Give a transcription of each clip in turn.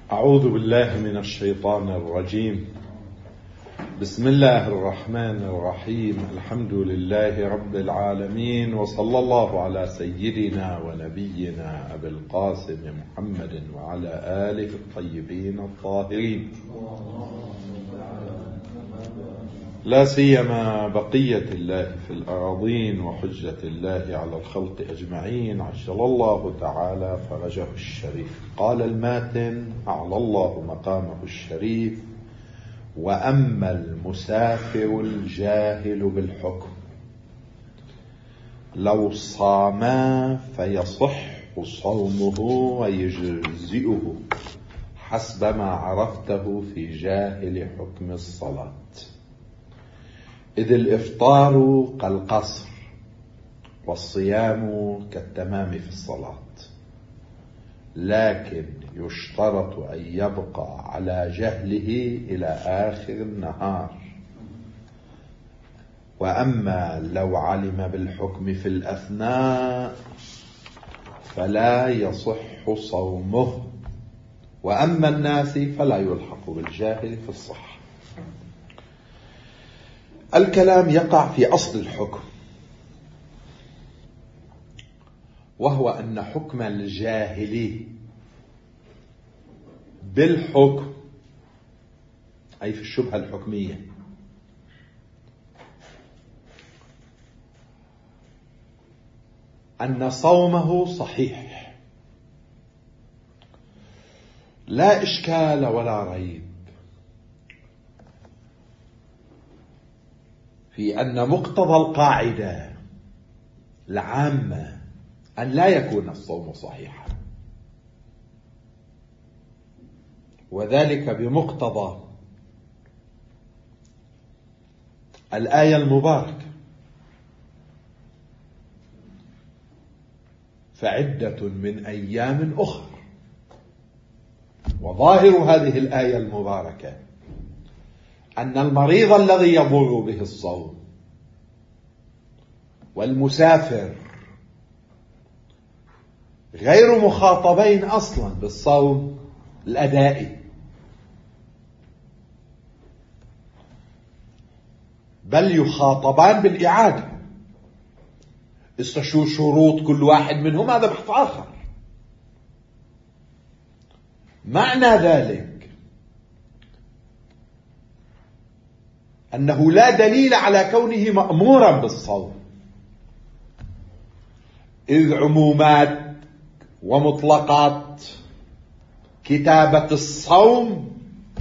أعوذ بالله من الشيطان الرجيم. بسم الله الرحمن الرحيم. الحمد لله رب العالمين، وصلى الله على سيدنا ونبينا أبي القاسم محمد وعلى آله الطيبين الطاهرين، لا سيما بقية الله في الأراضين وحجة الله على الخلق أجمعين، عجل الله تعالى فرجه الشريف. قال الماتن أعلى الله مقامه الشريف: وأما المسافر الجاهل بالحكم لو صاما فيصح صومه ويجزئه حسب ما عرفته في جاهل حكم الصلاة، إذ الإفطار كالقصر والصيام كالتمام في الصلاة، لكن يشترط أن يبقى على جهله إلى آخر النهار. وأما لو علم بالحكم في الأثناء فلا يصح صومه، وأما الناس فلا يلحق بالجاهل في الصحة. الكلام يقع في أصل الحكم، وهو أن حكم الجاهل بالحكم أي في الشبهة الحكمية أن صومه صحيح، لا إشكال ولا ريب في أن مقتضى القاعدة العامة أن لا يكون الصوم صحيحا، وذلك بمقتضى الآية المباركة: فعدة من أيام أخر. وظاهر هذه الآية المباركة أن المريض الذي يضر به الصوم والمسافر غير مخاطبين أصلا بالصوم الأدائي، بل يخاطبان بالإعادة. شو شروط كل واحد منهم هذا بحث آخر. معنى ذلك أنه لا دليل على كونه مأمورا بالصوم، إذ عمومات ومطلقات كتابة الصوم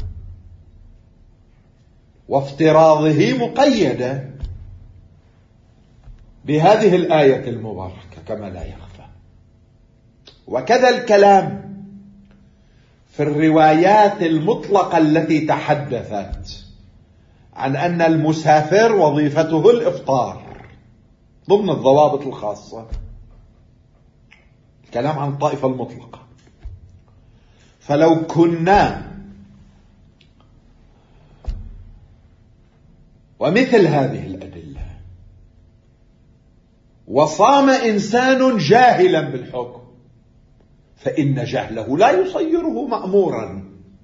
وافتراضه مقيدة بهذه الآية المباركة كما لا يخفى. وكذا الكلام في الروايات المطلقة التي تحدثت عن أن المسافر وظيفته الإفطار ضمن الضوابط الخاصة، الكلام عن الطائفة المطلقة. فلو كنا ومثل هذه الأدلة وصام إنسان جاهلا بالحكم فإن جهله لا يصيره مأمورا.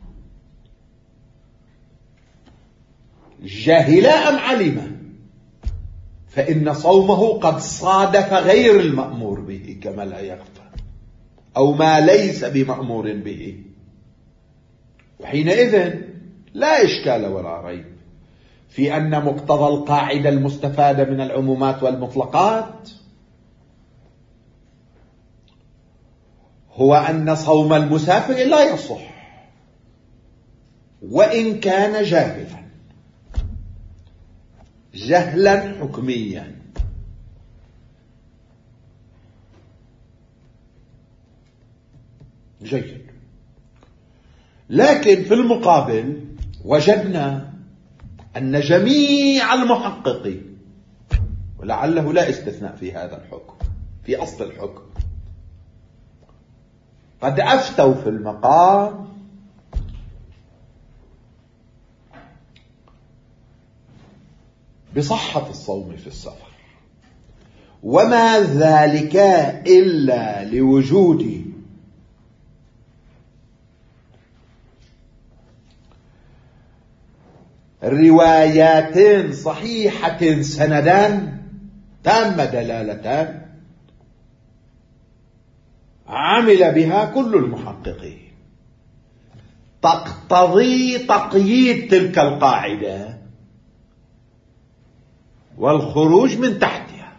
جاهل أم علم، فإن صومه قد صادف غير المأمور به كما لا يخفى، أو ما ليس بمأمور به، وحينئذ لا إشكال ولا ريب في أن مقتضى القاعدة المستفادة من العمومات والمطلقات هو أن صوم المسافر لا يصح وإن كان جاهلا، جهلا حكميا. جيد. لكن في المقابل وجدنا أن جميع المحققين، ولعله لا استثناء في هذا الحكم في أصل الحكم، قد أفتوا في المقام بصحة الصوم في السفر، وما ذلك إلا لوجود روايات صحيحة سندان تام دلالتان عمل بها كل المحققين، تقتضي تقييد تلك القاعدة والخروج من تحتها،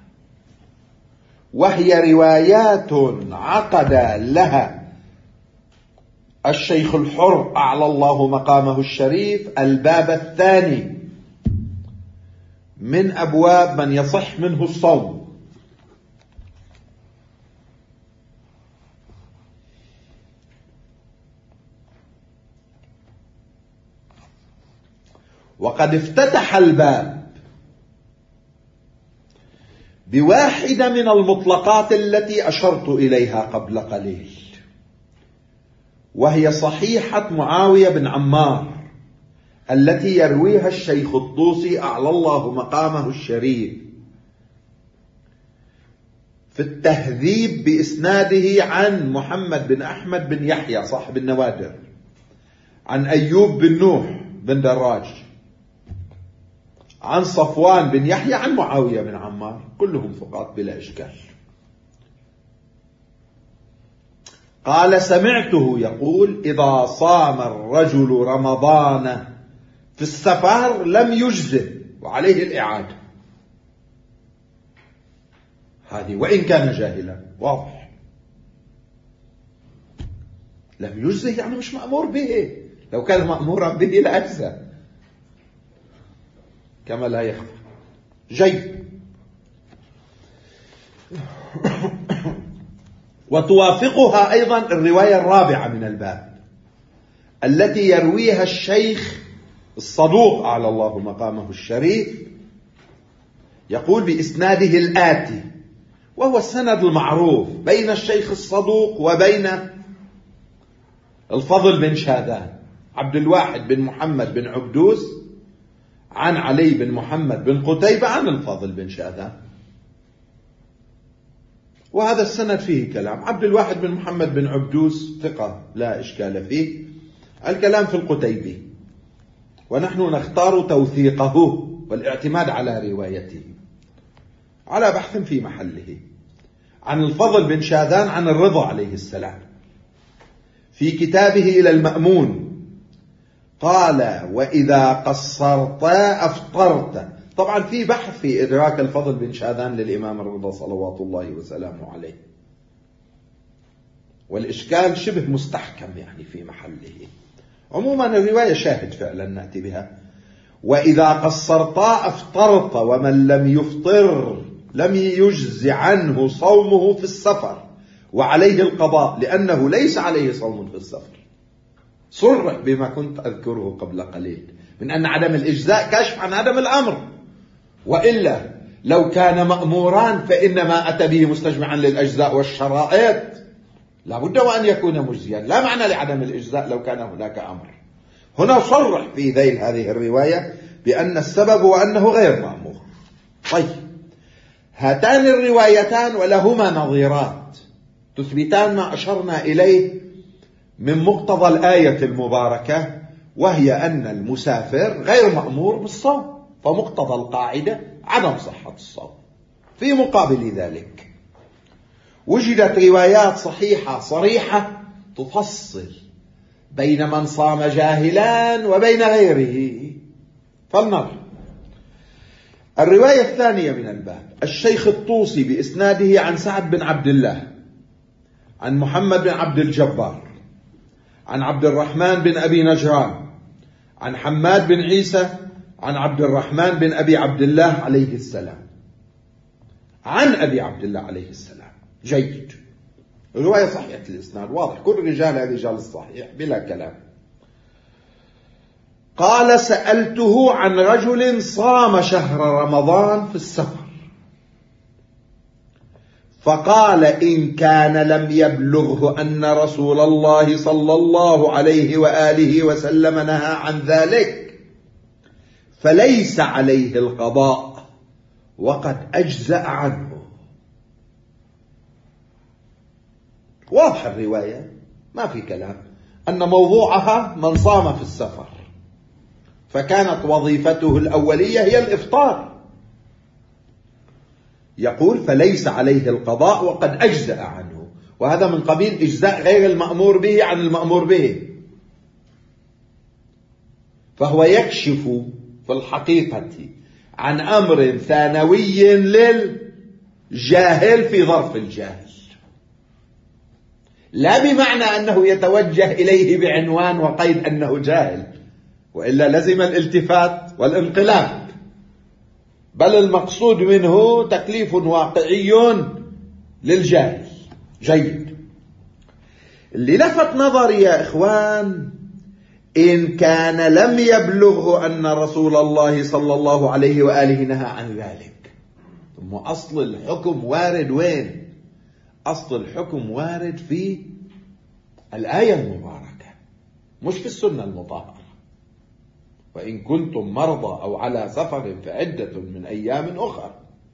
وهي روايات عقد لها الشيخ الحر أعلى الله مقامه الشريف الباب الثاني من أبواب من يصح منه الصوم. وقد افتتح الباب بواحدة من المطلقات التي أشرت إليها قبل قليل، وهي صحيحة معاوية بن عمار التي يرويها الشيخ الطوسي أعلى الله مقامه الشريف في التهذيب بإسناده عن محمد بن أحمد بن يحيى صاحب النوادر، عن أيوب بن نوح بن دراج، عن صفوان بن يحيى، عن معاوية بن عمار، كلهم ثقات بلا إشكال. قال: سمعته يقول: إذا صام الرجل رمضان في السفر لم يجزه وعليه الإعادة. هذه وإن كان جاهلا، واضح. لم يجزه يعني مش مأمور به، لو كان مأمورا به لأجزى، كما لا يخفى. جيد. وتوافقها أيضا الرواية الرابعة من الباب التي يرويها الشيخ الصدوق أعلى الله مقامه الشريف، يقول بإسناده الآتي، وهو السند المعروف بين الشيخ الصدوق وبين الفضل بن شاذان، عبد الواحد بن محمد بن عبدوس عن علي بن محمد بن قتيبة عن الفضل بن شاذان. وهذا السند فيه كلام. عبد الواحد بن محمد بن عبدوس ثقة لا إشكال فيه، الكلام في القتيبي، ونحن نختار توثيقه والاعتماد على روايته على بحث في محله. عن الفضل بن شاذان عن الرضا عليه السلام في كتابه إلى المأمون قال: وإذا قصرت أفطرت. طبعا في بحث في إدراك الفضل بن شاذان للإمام الرضا صلوات الله وسلامه عليه، والإشكال شبه مستحكم يعني في محله. عموما الرواية شاهد فعلا نأتي بها: وإذا قصرت أفطرت، ومن لم يفطر لم يجز عنه صومه في السفر وعليه القضاء، لأنه ليس عليه صوم في السفر. صرح بما كنت أذكره قبل قليل من أن عدم الإجزاء كشف عن عدم الأمر، وإلا لو كان مأموران فإنما أتى به مستجمعا للأجزاء والشرائط، لا بد وأن يكون مجزيا، لا معنى لعدم الإجزاء لو كان هناك أمر. هنا صرح في ذيل هذه الرواية بأن السبب هو أنه غير مأمور. طيب، هاتان الروايتان ولهما نظيرات تثبتان ما أشرنا إليه من مقتضى الآية المباركة، وهي أن المسافر غير مأمور بالصوم، فمقتضى القاعدة عدم صحة الصوم. في مقابل ذلك وجدت روايات صحيحة صريحة تفصل بين من صام جاهلا وبين غيره. فلنرى الرواية الثانية من الباب: الشيخ الطوسي بإسناده عن سعد بن عبد الله عن محمد بن عبد الجبار عن عبد الرحمن بن أبي نجران عن حماد بن عيسى عن عبد الرحمن بن أبي عبد الله عليه السلام عن أبي عبد الله عليه السلام. جيد. الرواية صحيحة الإسناد، واضح، كل رجال رجال الصحيح بلا كلام. قال: سألته عن رجل صام شهر رمضان في السفر، فقال: إن كان لم يبلغه أن رسول الله صلى الله عليه وآله وسلم نهى عن ذلك فليس عليه القضاء وقد أجزأ عنه. واضح الرواية، ما في كلام، أن موضوعها من صام في السفر، فكانت وظيفته الأولية هي الإفطار. يقول فليس عليه القضاء وقد أجزأ عنه، وهذا من قبيل إجزاء غير المأمور به عن المأمور به، فهو يكشف في الحقيقة عن أمر ثانوي للجاهل في ظرف الجاهل، لا بمعنى أنه يتوجه إليه بعنوان وقيد أنه جاهل، وإلا لزم الالتفات والانقلاب، بل المقصود منه تكليف واقعي للجاهل. جيد. اللي لفت نظري يا إخوان إن كان لم يبلغه أن رسول الله صلى الله عليه وآله نهى عن ذلك. ثم أصل الحكم وارد وين؟ أصل الحكم وارد في الآية المباركة، مش في السنة المطهرة. وإن كنتم مرضى أو على سفر فعدة من أيام أخرى.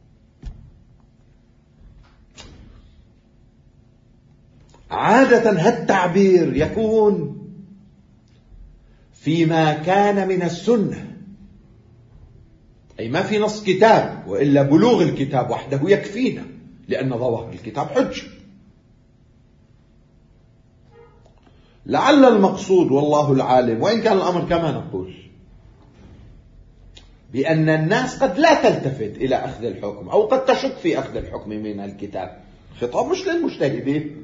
عادة هالتعبير يكون فيما كان من السنة، أي ما في نص كتاب، وإلا بلوغ الكتاب وحده يكفينا، لأن ظواهر الكتاب حجة. لعل المقصود والله العالم، وإن كان الأمر كما نقول بأن الناس قد لا تلتفت إلى أخذ الحكم، أو قد تشك في أخذ الحكم من الكتاب. خطاب مش للمجتهدين،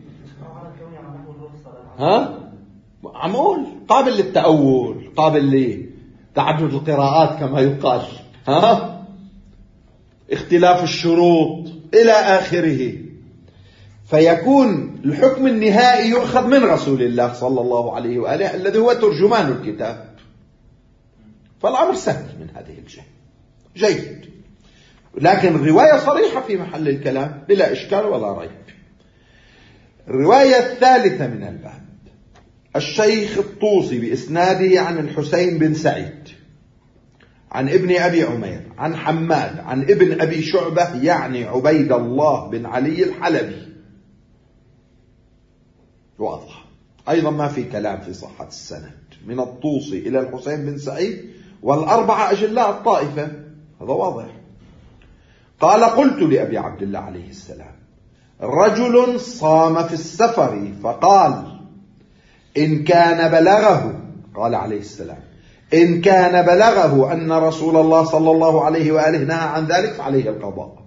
عمول قابل للتأول، قابل لتعدد القراءات كما يقال، اختلاف الشروط إلى آخره. فيكون الحكم النهائي يؤخذ من رسول الله صلى الله عليه وآله الذي هو ترجمان الكتاب، فالأمر سهل من هذه الجهة. جيد. لكن الرواية صريحة في محل الكلام بلا إشكال ولا ريب. الرواية الثالثة من الباب، الشيخ الطوسي بإسناده عن الحسين بن سعيد عن ابن أبي عمير عن حماد عن ابن أبي شعبة يعني عبيد الله بن علي الحلبي. واضح أيضا ما في كلام في صحة السند، من الطوسي إلى الحسين بن سعيد والأربعة أجلاء الطائفة، هذا واضح. قال قلت لأبي عبد الله عليه السلام رجل صام في السفر فقال إن كان بلغه، قال عليه السلام إن كان بلغه أن رسول الله صلى الله عليه وآله نهى عن ذلك فعليه القضاء،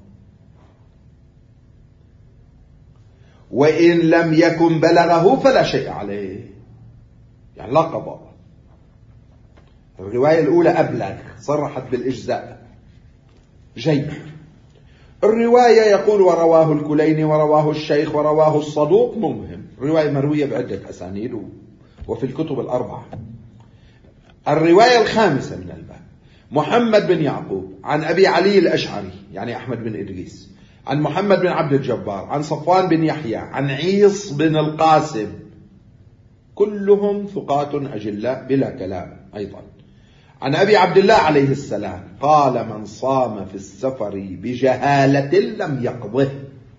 وإن لم يكن بلغه فلا شيء عليه، يعني لا قضاء. الرواية الأولى أبلغ، صرحت بالإجزاء. جيد. الرواية يقول ورواه الكليني ورواه الشيخ ورواه الصدوق مبهم، الرواية مروية بعدة أسانيد وفي الكتب الأربعة. الرواية الخامسة من الباب محمد بن يعقوب عن أبي علي الأشعري يعني أحمد بن إدريس عن محمد بن عبد الجبار عن صفوان بن يحيى عن عيص بن القاسم، كلهم ثقات أجلاء بلا كلام. أيضا عن أبي عبد الله عليه السلام قال من صام في السفر بجهالة لم يقضه.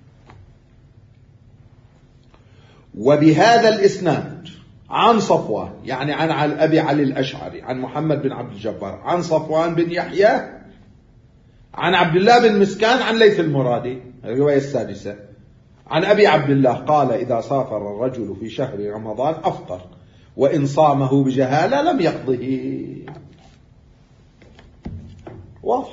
وبهذا الإسناد عن صفوان يعني عن أبي علي الأشعري عن محمد بن عبد الجبار عن صفوان بن يحيى عن عبد الله بن مسكان عن ليث المرادي، الرواية السادسة عن أبي عبد الله قال إذا سافر الرجل في شهر رمضان أفطر وإن صامه بجهالة لم يقضه. واضح.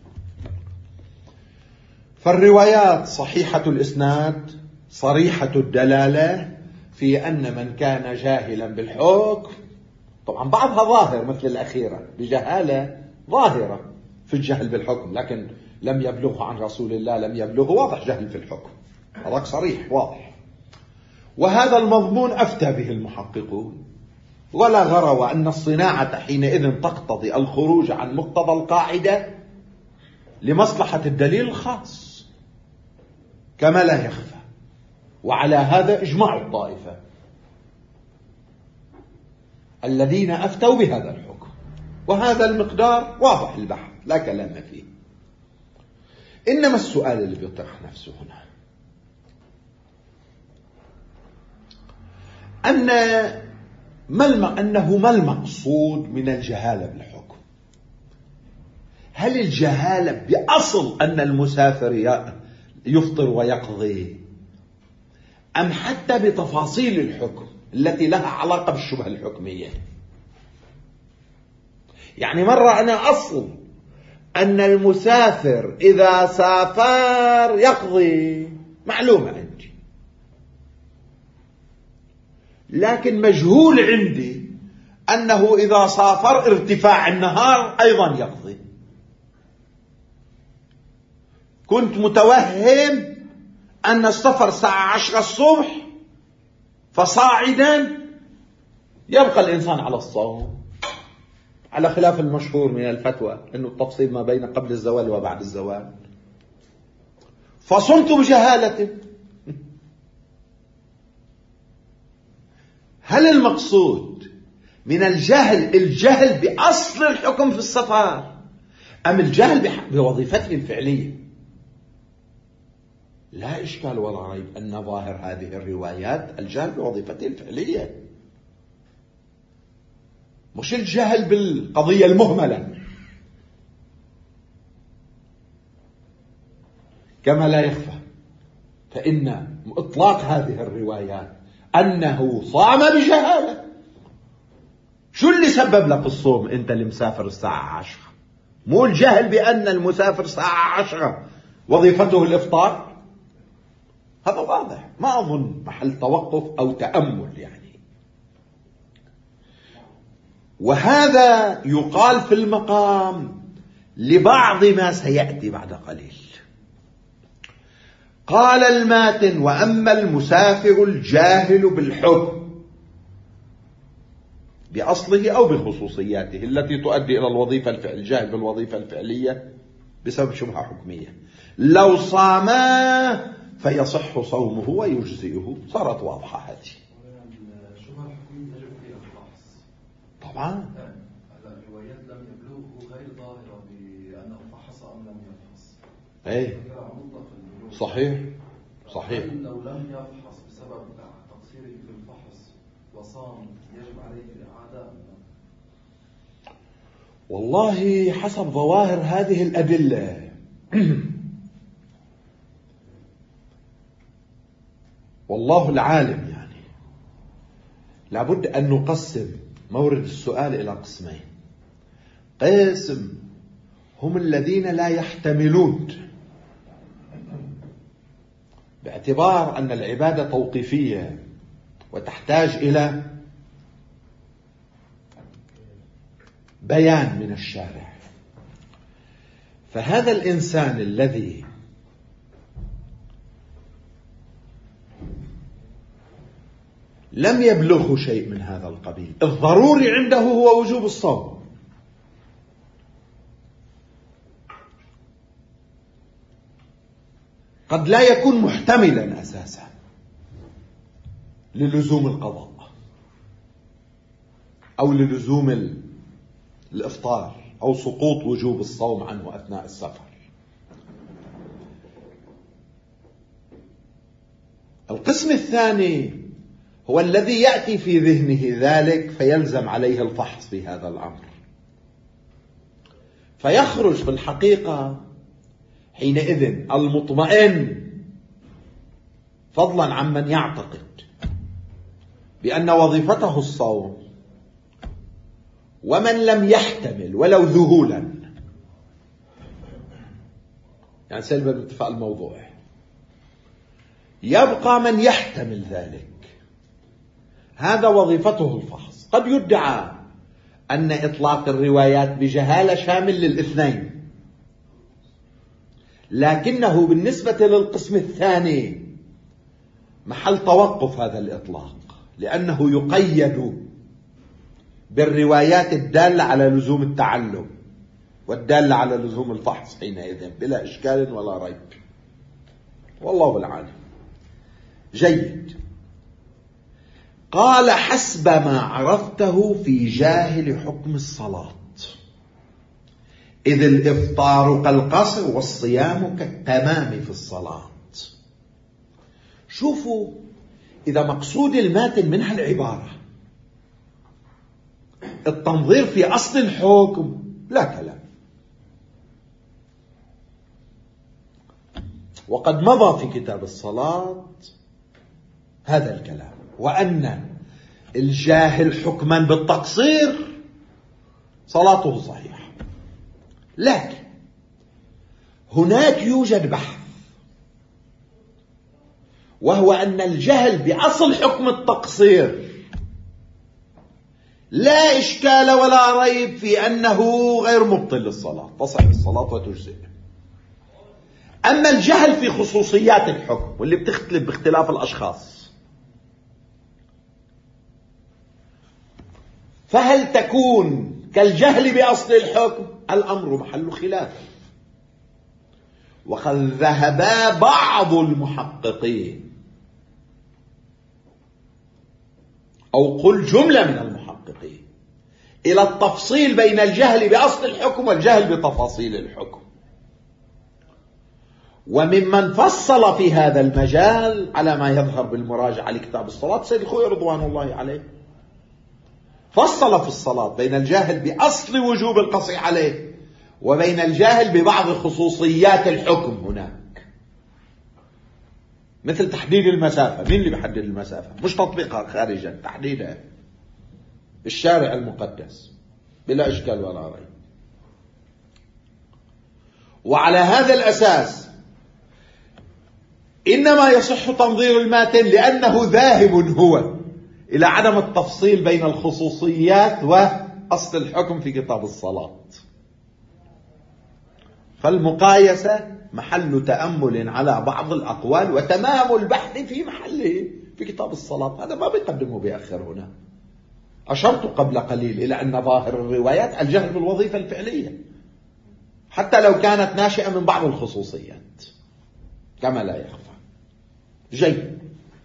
فالروايات صحيحة الإسناد صريحة الدلالة في أن من كان جاهلا بالحكم، طبعا بعضها ظاهر مثل الأخيرة بجهالة ظاهرة في الجهل بالحكم، لكن لم يبلغه عن رسول الله، لم يبلغه، واضح جهل في الحكم، هذاك صريح واضح. وهذا المضمون أفتى به المحققون ولا غروا أن الصناعة حينئذ تقتضي الخروج عن مقتضى القاعدة لمصلحة الدليل الخاص كما لا يخفى. وعلى هذا اجماع الطائفة الذين أفتوا بهذا الحكم، وهذا المقدار واضح البحث لا كلام فيه. إنما السؤال اللي بيطرح نفسه هنا أنه ما المقصود من الجهالة بالحكم؟ هل الجهالة بأصل أن المسافر يفطر ويقضي، أم حتى بتفاصيل الحكم التي لها علاقة بالشبهة الحكمية؟ يعني مرة أنا أصل أن المسافر إذا سافر يقضي، معلومة عندي، لكن مجهول عندي أنه إذا سافر ارتفاع النهار أيضا يقضي. كنت متوهم أن السفر الساعة 10 الصبح فصاعدا يبقى الإنسان على الصوم، على خلاف المشهور من الفتوى أنه التفصيل ما بين قبل الزوال وبعد الزوال، فصمت بجهالة. هل المقصود من الجهل بأصل الحكم في السفر، أم الجهل بوظيفته الفعلية؟ لا إشكال ولا ريب أن ظاهر هذه الروايات الجهل بوظيفته الفعلية، مش الجهل بالقضية المهملة. كما لا يخفى فإن إطلاق هذه الروايات أنه صام بجهالة. شو اللي سبب لك الصوم أنت اللي مسافر الساعة 10؟ مو الجهل بأن المسافر الساعة 10 وظيفته الإفطار؟ هذا واضح، ما أظن محل توقف أو تأمل يعني. وهذا يقال في المقام لبعض ما سيأتي بعد قليل. قال الماتن: وأما المسافر الجاهل بالحكم بأصله أو بخصوصياته التي تؤدي إلى الوظيفة الجاهل بالوظيفة الفعلية بسبب شبهة حكمية، لو صام فيصح صومه ويجزئه. صارت واضحة هذه. الشبهة الحكمية يجب فيها الفحص طبعا. الروايات لم يبلغه غير ظاهرة بأنه فحص أم لم يفحص. أي صحيح صحيح. لو لم يفحص بسبب تقصيره في الفحص وصام يجب عليه الإعادة؟ والله حسب ظواهر هذه الأدلة والله العالم يعني لابد أن نقسم مورد السؤال إلى قسمين. قسم هم الذين لا يحتملون، باعتبار أن العبادة توقيفية وتحتاج إلى بيان من الشارع، فهذا الإنسان الذي لم يبلغه شيء من هذا القبيل، الضروري عنده هو وجوب الصوم، قد لا يكون محتملا أساسا للزوم القضاء أو للزوم الإفطار أو سقوط وجوب الصوم عنه أثناء السفر. القسم الثاني هو الذي يأتي في ذهنه ذلك فيلزم عليه الفحص في هذا الأمر، فيخرج في الحقيقة حينئذ المطمئن، فضلا عمن يعتقد بأن وظيفته الصوم، ومن لم يحتمل ولو ذهولا، يعني سلبا باتفاق الموضوع، يبقى من يحتمل ذلك، هذا وظيفته الفحص. قد يدعى أن إطلاق الروايات بجهالة شامل للاثنين، لكنه بالنسبة للقسم الثاني محل توقف هذا الإطلاق، لأنه يقيد بالروايات الدالة على لزوم التعلم والدالة على لزوم الفحص حينئذ بلا إشكال ولا ريب. والله العالم. جيد. قال: حسب ما عرفته في جاهل حكم الصلاة، إذ الإفطار كالقصر والصيام كالتمام في الصلاة. شوفوا، إذا مقصود الماتن منها العبارة التنظير في أصل الحكم لا كلام، وقد مضى في كتاب الصلاة هذا الكلام، وأن الجاهل حكما بالتقصير صلاته صحيحة. لكن هناك يوجد بحث، وهو أن الجهل بأصل حكم التقصير لا إشكال ولا ريب في أنه غير مبطل للصلاة، تصح الصلاة وتجزئ. أما الجهل في خصوصيات الحكم واللي بتختلف باختلاف الأشخاص، فهل تكون كالجهل بأصل الحكم؟ الأمر محل خلاف. وقد ذهب بعض المحققين، أو قل جملة من المحققين، إلى التفصيل بين الجهل بأصل الحكم والجهل بتفاصيل الحكم. وممن فصل في هذا المجال على ما يظهر بالمراجعة لكتاب الصلاة سيد الخوئي رضوان الله عليه، فصل في الصلاة بين الجاهل بأصل وجوب القصي عليه وبين الجاهل ببعض خصوصيات الحكم هناك، مثل تحديد المسافة. مين اللي بيحدد المسافة؟ مش تطبيقها خارجا، تحديدها الشارع المقدس بلا إشكال ولا ريب. وعلى هذا الأساس إنما يصح تنظير الماتن، لأنه ذاهب هو إلى عدم التفصيل بين الخصوصيات وأصل الحكم في كتاب الصلاة. فالمقايسة محل تأمل على بعض الأقوال، وتمام البحث في محله في كتاب الصلاة. هذا ما بيقدمه بيأخر هنا. أشرت قبل قليل إلى أن ظاهر الروايات الجهل بالوظيفة الفعلية، حتى لو كانت ناشئة من بعض الخصوصيات كما لا يخفى. جيد.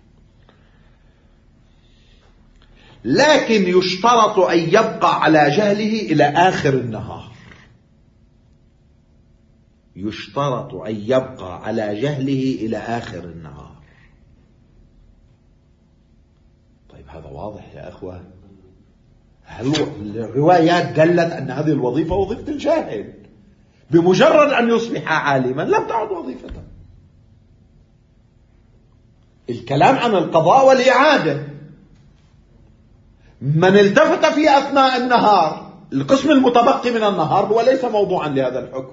لكن يشترط أن يبقى على جهله إلى آخر النهار. يشترط أن يبقى على جهله إلى آخر النهار. طيب هذا واضح يا أخوان. الروايات دلت أن هذه الوظيفة وظيفة الجاهل، بمجرد أن يصبح عالما لم تعد وظيفته. الكلام عن القضاء والإعادة، من التفت في أثناء النهار، القسم المتبقي من النهار هو ليس موضوعا لهذا الحكم،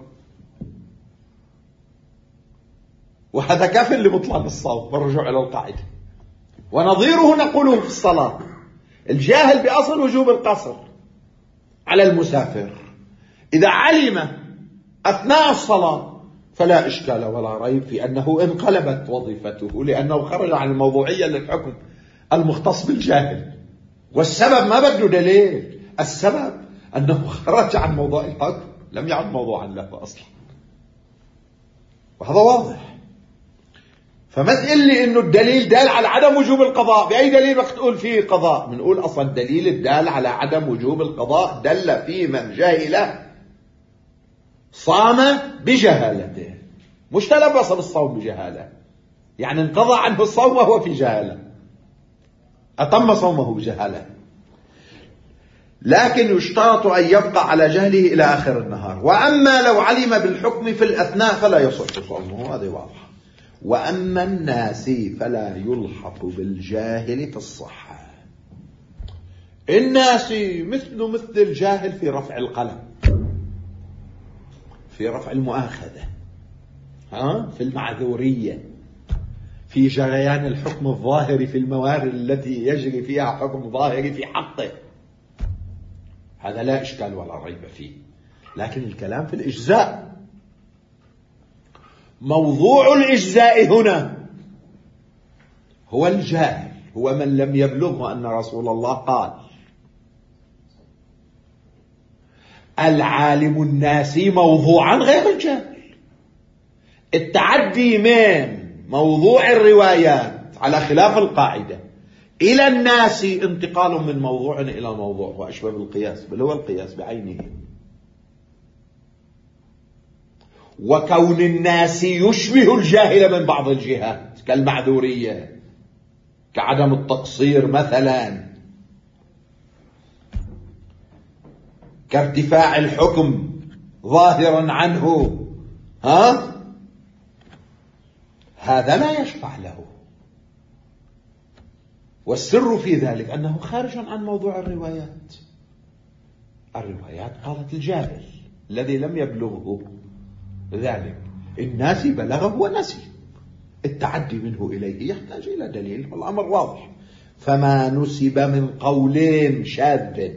وهذا كاف لبطلان الصوم والرجوع إلى القاعدة. ونظيره نقوله في الصلاة: الجاهل بأصل وجوب القصر على المسافر إذا علم أثناء الصلاة فلا إشكال ولا ريب في أنه انقلبت وظيفته، لأنه خرج عن الموضوعية للحكم المختص بالجاهل. والسبب ما بده دليل، السبب أنه خرج عن موضوع الحكم، لم يعد موضوعا له أصلا. وهذا واضح. فما تقول لي إنه الدليل دال على عدم وجوب القضاء. بأي دليل وقت تقول فيه قضاء؟ بنقول أصلا الدليل الدال على عدم وجوب القضاء دل في من جاهل صام بجهالته، مش تلبس بالصوم بجهالة، يعني انقضى عنه الصوم وهو في جهالة، أتم صومه بجهالة. لكن يشترط أن يبقى على جهله إلى آخر النهار. وأما لو علم بالحكم في الأثناء فلا يصح صومه، هذه واضحة. وأما الناسي فلا يلحق بالجاهل في الصحة. الناسي مثله مثل الجاهل في رفع القلم، في رفع المؤاخذة، في المعذورية، في جريان الحكم الظاهري في الموارد التي يجري فيها حكم ظاهري في حقه. هذا لا إشكال ولا ريب فيه. لكن الكلام في الإجزاء. موضوع الإجزاء هنا هو الجاهل، هو من لم يبلغه أن رسول الله قال: العالم الناسي موضوعا غير الجاهل. التعدي من موضوع الروايات على خلاف القاعدة إلى الناسي انتقال من موضوع إلى موضوع، وأشبه بالقياس، بل هو القياس بعينه. وكون الناس يشبه الجاهل من بعض الجهات كالمعذورية، كعدم التقصير مثلا، كارتفاع الحكم ظاهرا عنه، هذا لا يشفع له. والسر في ذلك أنه خارج عن موضوع الروايات. الروايات قالت الجاهل الذي لم يبلغه ذلك، الناس بلغه ونسي، التعدي منه إليه يحتاج إلى دليل، والأمر واضح. فما نسب من قول شاذ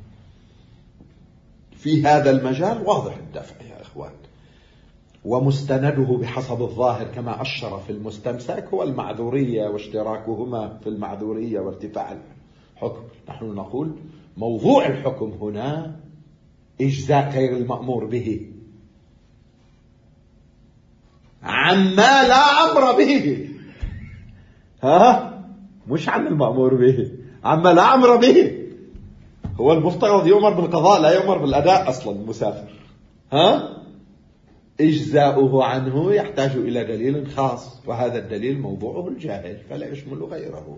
في هذا المجال واضح الدفع يا إخوان، ومستنده بحسب الظاهر كما أشر في المستمسك هو المعذورية واشتراكهما في المعذورية وارتفاع الحكم. نحن نقول موضوع الحكم هنا إجزاء غير المأمور به عما لا أمر به، مش عن المأمور به، عما لا أمر به. هو المفترض يؤمر بالقضاء لا يؤمر بالأداء أصلا المسافر. إجزاؤه عنه يحتاج إلى دليل خاص، وهذا الدليل موضوعه الجاهل فلا يشمل غيره.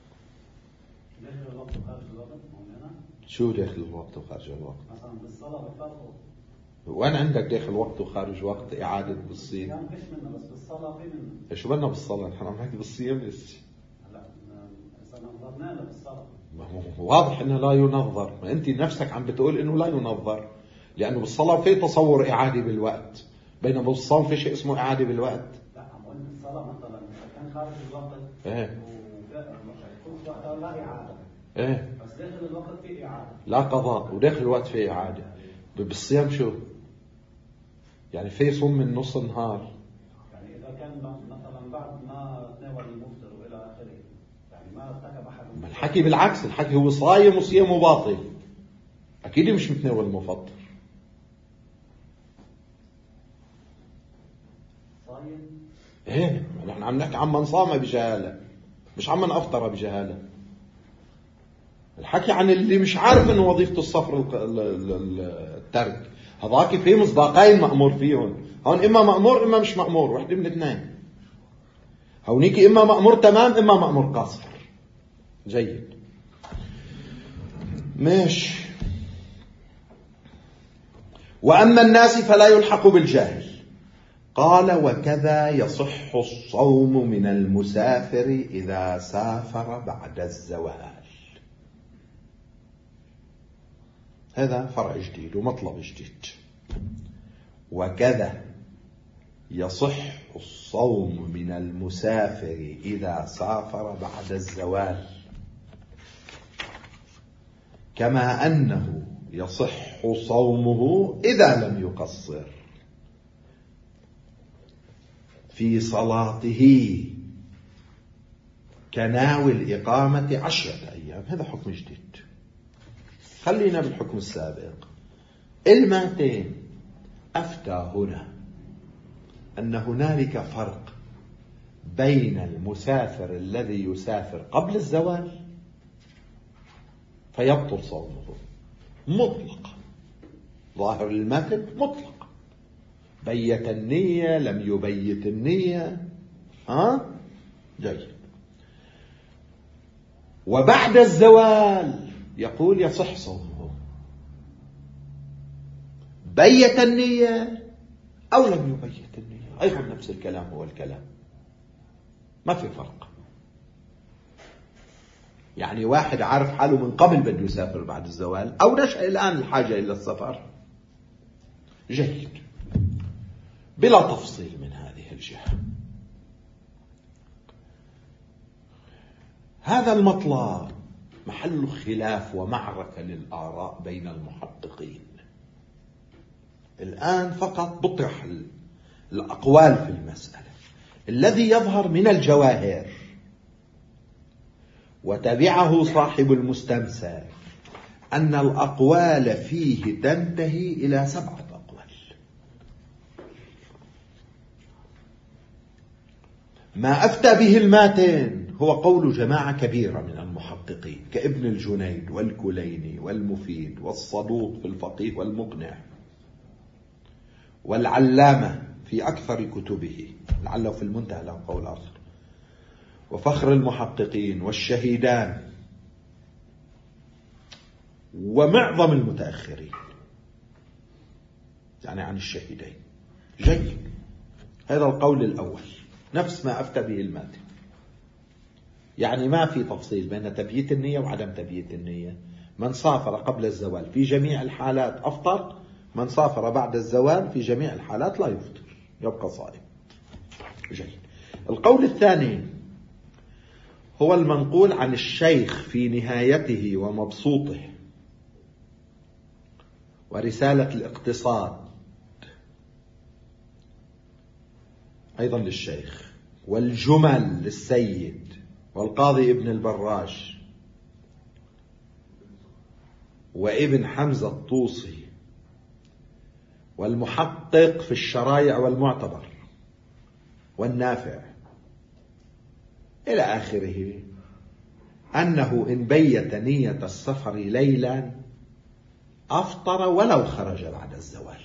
شو داخل الوقت وخارج الوقت؟ مثلا بالصلاة بفرقه. وين عندك داخل وقت وخارج وقت إعادة بالصيام؟ يعني فيش منه، بس بالصلاة في منه. شو بدنا بالصلاة؟ نحن عم نحكي بالصيام لسه. لا نظرنا له بالصلاة. واضح إنه لا ينظر، ما أنت نفسك عم بتقول إنه لا ينظر، لأنه بالصلاة في تصور إعادة بالوقت، بينما بالصوم في شيء اسمه إعادة بالوقت. لا عم قول بالصلاة مثلا كان خارج الوقت. وقتها لا إعادة. بس داخل الوقت في إعادة. لا قضاء، وداخل الوقت في إعادة. بالصيام شو؟ يعني في صوم من نص النهار. يعني إذا كان مثلا بعد ما تناول المفطر وإلى آخره، يعني ما ارتكب أحد. الحكي بالعكس، الحكي هو صايم وصيامه باطل. أكيد مش متناول المفطر. صايم؟ نحن عم نحكي عن من صام بجهالة، مش عم من أفطر بجهالة. الحكي عن اللي مش عارف إنه وظيفة الصفر الترك، هذاك في مصداقين مأمور فيهم. هون إما مأمور إما مش مأمور، واحدة من الاثنين. هونيك إما مأمور تمام إما مأمور قاصر. جيد، ماشي. وأما الناس فلا يلحق بالجاهل. قال وكذا يصح الصوم من المسافر إذا سافر بعد الزوال. هذا فرع جديد ومطلب جديد. وكذا يصح الصوم من المسافر إذا سافر بعد الزوال، كما أنه يصح صومه إذا لم يقصر في صلاته كناوي الإقامة 10 أيام. هذا حكم جديد. خلينا بالحكم السابق. الماتين أفتى هنا أن هنالك فرق بين المسافر الذي يسافر قبل الزوال فيبطل صومه مطلقا، ظاهر المتن مطلق، بيت النية لم يبيت النية. جيد. وبعد الزوال يقول يصح صومه، بيت النية أو لم يبيت النية، أيضا نفس الكلام هو الكلام، ما في فرق. يعني واحد عارف حاله من قبل بده يسافر بعد الزوال، أو نشأ الآن الحاجة إلى السفر، جيد، بلا تفصيل من هذه الجهة. هذا المطلب محل خلاف ومعركة للآراء بين المحققين. الآن فقط بطرح الأقوال في المسألة. الذي يظهر من الجواهر وتبعه صاحب المستمسك أن الأقوال فيه تنتهي إلى 7 أقوال. ما أفتى به الماتن هو قول جماعة كبيرة من المحققين كابن الجنيد والكليني والمفيد والصدوق في الفقيه والمقنع، والعلامة في أكثر كتبه، لعله في المنتهى له قول آخر، وفخر المحققين والشهيدان ومعظم المتأخرين، يعني عن الشهيدين. جيد، هذا القول الأول. نفس ما أفتى به الماتن. يعني ما في تفصيل بين تبييت النية وعدم تبييت النية. من سافر قبل الزوال في جميع الحالات أفطر، من سافر بعد الزوال في جميع الحالات لا يفطر، يبقى صائم. جيد. القول الثاني هو المنقول عن الشيخ في نهايته ومبسوطه ورسالة الاقتصاد أيضا للشيخ، والجمل للسيد والقاضي ابن البراش وابن حمزة الطوسي والمحقق في الشرايع والمعتبر والنافع إلى آخره، أنه إن بيت نية السفر ليلا أفطر ولو خرج بعد الزوال.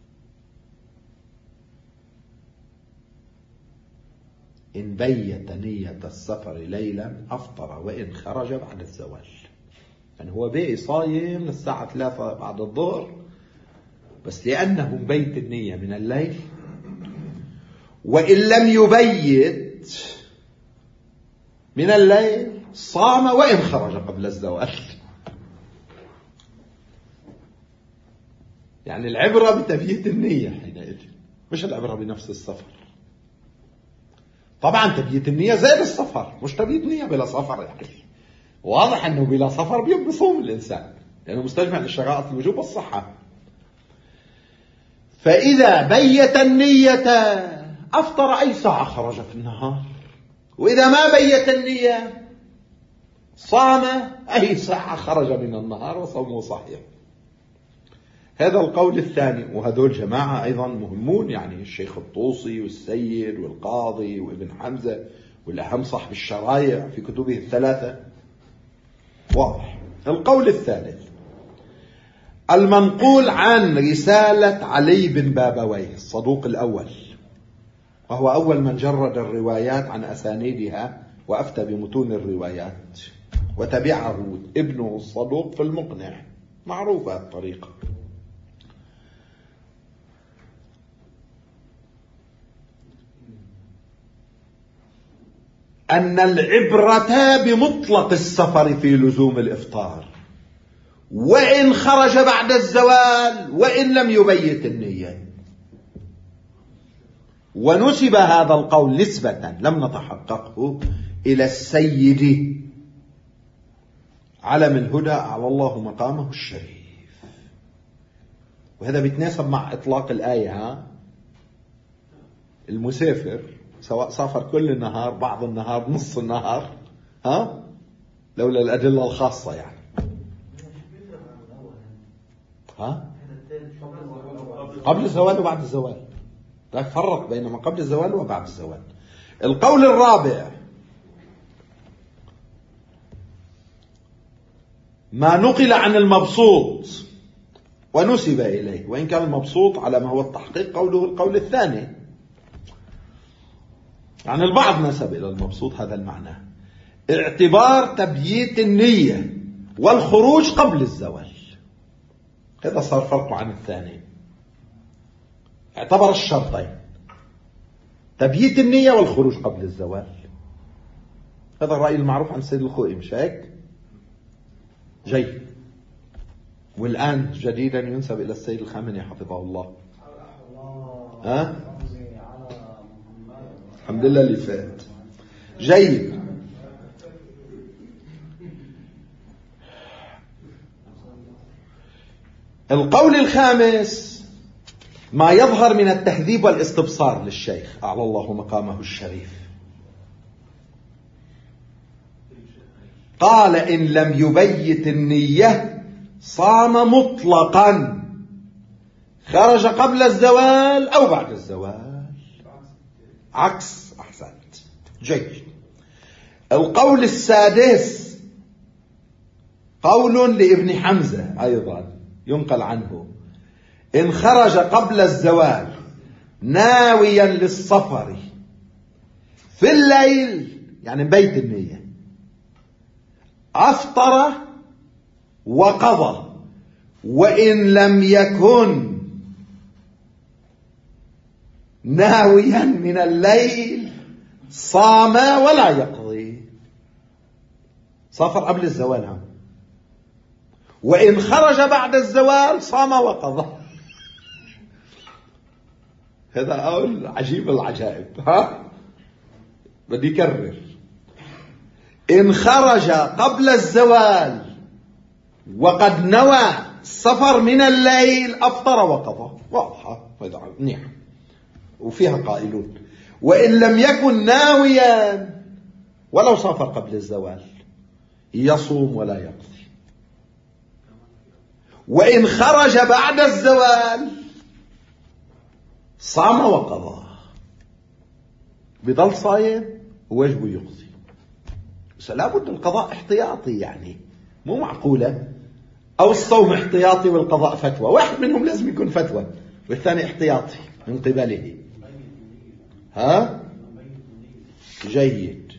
إن بيت نية السفر ليلا أفطر وإن خرج بعد الزوال. يعني هو بقي صايم للساعة 3 بعد الظهر، بس لأنه بيت النية من الليل، وإن لم يبيت من الليل صام وإن خرج قبل الزوال. يعني العبرة بتبييت النية حينئذ، مش العبرة بنفس السفر. طبعا تبييت النية زي السفر، مش تبييت نية بلا سفر. يعني واضح أنه بلا سفر بيصوم الإنسان لأنه مستجمع للشرائط الوجوب والصحة. فإذا بيت النية أفطر أي ساعة خرج في النهار، وإذا ما بيت النية صام أي ساعة خرج من النهار وصومه صحيح. هذا القول الثاني. وهذول جماعة أيضا مهمون، يعني الشيخ الطوسي والسيد والقاضي وابن حمزة والأهم صاحب الشرايع في كتبه الثلاثة. واضح. القول الثالث المنقول عن رسالة علي بن بابويه الصدوق الأول، وهو أول من جرد الروايات عن أسانيدها وأفتى بمتون الروايات، وتبعه ابنه الصدوق في المقنع، معروفة الطريقة. أن العبرة بمطلق السفر في لزوم الإفطار، وإن خرج بعد الزوال وإن لم يبيت النية. ونسب هذا القول نسبة لم نتحققه إلى السيد علم الهدى أعلى الله مقامه الشريف. وهذا بيتناسب مع إطلاق الآية. المسافر سواء سافر كل النهار، بعض النهار، نص النهار، لولا الأدلة الخاصة يعني. قبل الزوال وبعد الزوال، لا فرق بين ما قبل الزوال وبعد الزوال. القول الرابع ما نقل عن المبسوط ونسب إليه، وإن كان المبسوط على ما هو التحقيق قوله القول الثاني. يعني البعض نسب إلى المبسوط هذا المعنى، اعتبار تبييت النية والخروج قبل الزوال. هذا صار فرق عن الثاني، اعتبر الشرطين، تبييت النية والخروج قبل الزوال. هذا الرأي المعروف عن السيد الخوئي، مش هيك؟ جيد. والآن جديدا ينسب إلى السيد الخامنئي حفظه الله. الحمد لله اللي فات. جيد. القول الخامس ما يظهر من التهذيب والاستبصار للشيخ أعلى الله مقامه الشريف. قال إن لم يبيت النية صام مطلقا، خرج قبل الزوال أو بعد الزوال، عكس. أحسنت. جيد. القول السادس قول لابن حمزة أيضا ينقل عنه، إن خرج قبل الزوال ناويا للسفر في الليل، يعني بيت النية، أفطر وقضى، وإن لم يكن ناويا من الليل صام ولا يقضي. سافر قبل الزوال هم. وإن خرج بعد الزوال صام وقضى. هذا أقول عجيب العجائب. بدي كرر. إن خرج قبل الزوال وقد نوى السفر من الليل أفطر وقضى. واضحة منيح وفيها قائلون. وإن لم يكن ناويا ولو سافر قبل الزوال يصوم ولا يقضي. وإن خرج بعد الزوال صام وقضى. بضل صايم وواجبه يقضي. بس لابد القضاء احتياطي، يعني مو معقولة أو الصوم احتياطي والقضاء فتوى. واحد منهم لازم يكون فتوى والثاني احتياطي من قبله. جيد.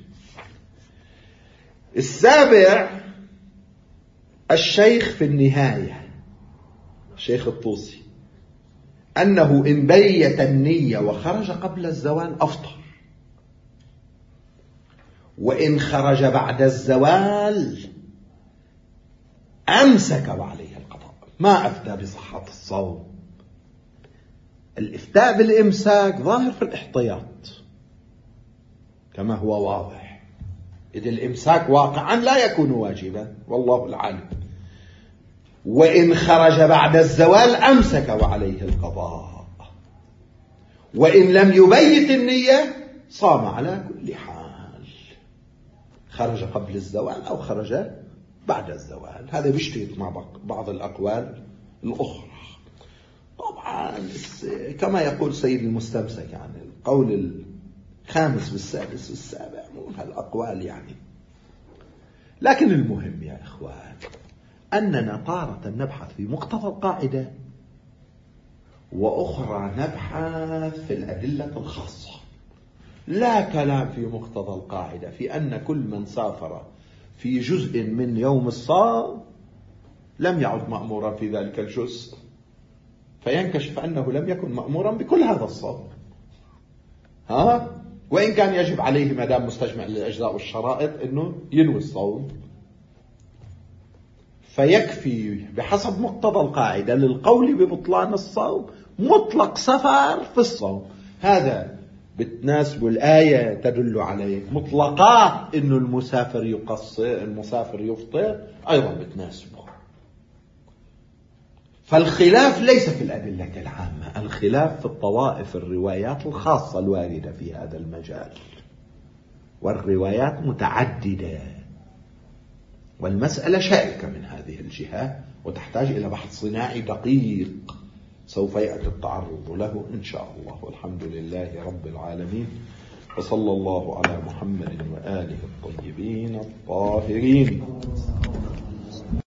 السابع الشيخ في النهاية، الشيخ الطوسي، أنه إن بيت النية وخرج قبل الزوال أفطر، وإن خرج بعد الزوال أمسك وعليه القضاء. ما أفتى بصحة الصوم. الإفتاء بالإمساك ظاهر في الاحتياط كما هو واضح، إذ الإمساك واقعا لا يكون واجبا والله العالم. وإن خرج بعد الزوال أمسك وعليه القضاء. وإن لم يبيت النية صام على كل حال، خرج قبل الزوال أو خرج بعد الزوال. هذا بيشترك مع بعض الأقوال الأخرى. طبعا كما يقول سيد المستمسك، يعني القول الخامس والسادس والسابع مو هالأقوال يعني. لكن المهم يا إخوان أننا تارة نبحث في مقتضى القاعدة، وأخرى نبحث في الأدلة الخاصة. لا كلام في مقتضى القاعدة في أن كل من سافر في جزء من يوم الصوم لم يعد مأمورا في ذلك الجزء، فينكشف أنه لم يكن مأمورا بكل هذا الصوم. وإن كان يجب عليه ما دام مستجمع للأجزاء والشرائط أنه ينوي الصوم. فيكفي بحسب مقتضى القاعدة للقول ببطلان الصوم مطلق سفر في الصوم. هذا بتناسب الآية تدل عليه. مطلقات إنه المسافر يقصر، المسافر يفطر، أيضا بتناسبه. فالخلاف ليس في الأدلة العامة، الخلاف في الطوائف، الروايات الخاصة الواردة في هذا المجال، والروايات متعددة، والمسألة شائكة من هذه الجهة وتحتاج إلى بحث صناعي دقيق سوف يأتي التعرض له إن شاء الله. والحمد لله رب العالمين، وصلى الله على محمد وآله الطيبين الطاهرين.